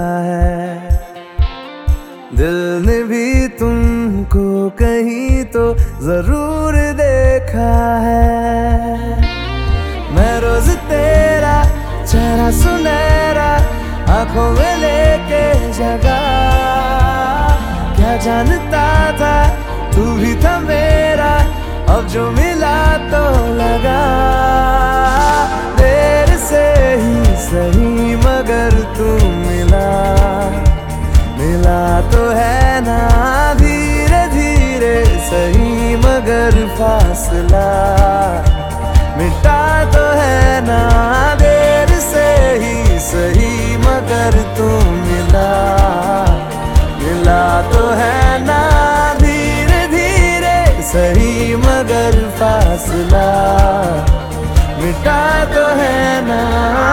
है। दिल ने भी तुमको कहीं तो जरूर देखा है। मैं रोज तेरा चेहरा सुनहरा आंखों में लेके जगा, क्या जानता था तू भी था मेरा, अब जो मिला तो लगा। देर से ही सही मगर तू मिला, मिला तो है ना धीरे धीरे सही मगर फासला मिटा तो है ना। देर से ही सही मगर तू मिला, मिला तो है ना धीरे धीरे सही मगर फासला मिटा तो है ना।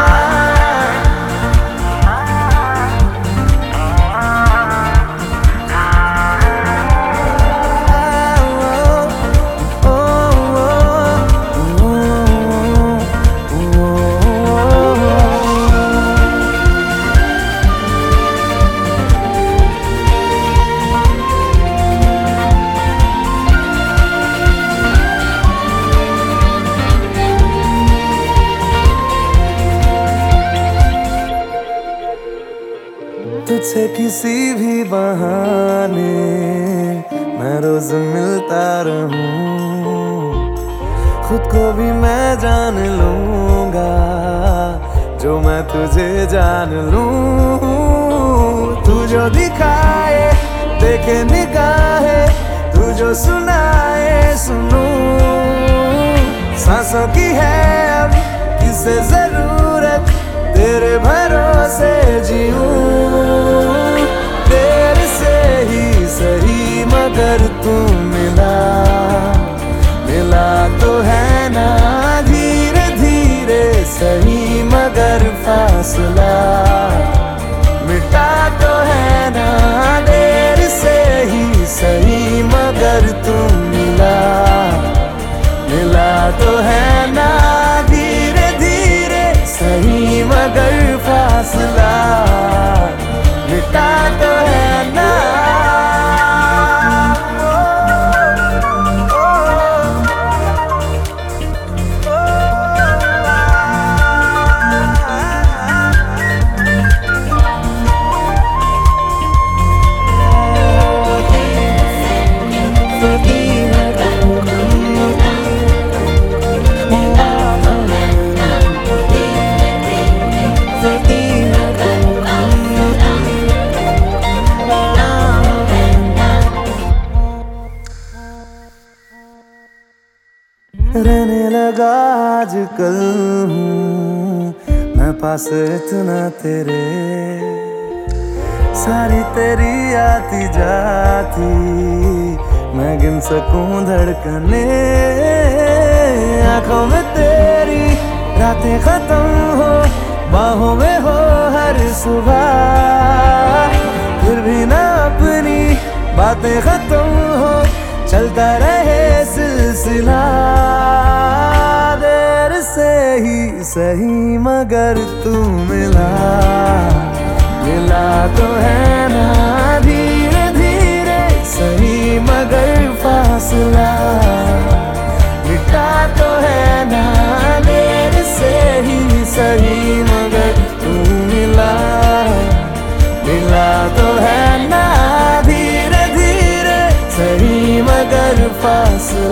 तुझसे किसी भी बहाने मैं रोज मिलता रहूं, खुद को भी मैं जान लूंगा जो मैं तुझे जान लूं। तू जो दिखाए देखे निगाहे, तू जो सुनाए सुनूं। सांसों की है अब किसे जरूरत, तेरे भरोसे जीऊं। देर से ही सही मगर तू मिला, मिला तो है ना धीरे धीरे सही मगर फासला मिटा तो है ना। देर से ही सही मगर तू मिला, मिला तो है ना धीरे धीरे सही मगर फासला मिटा तो है ना। रहने लगा आजकल हूँ मैं पास इतना तेरे, सारी तेरी आती जाती मैं गिन सकूं धड़कने। आंखों में तेरी रातें खत्म हो, बाहों में हो हर सुबह, फिर भी ना अपनी बातें खत्म हो, चलता रहे सिलसिला। देर से ही सही मगर तू मिला, मिला तो है ना धीरे धीरे सही मगर फासला मिटा तो है ना। देर से ही सही मगर तू मिला, मिला तो है ना धीरे धीरे सही मगर फासला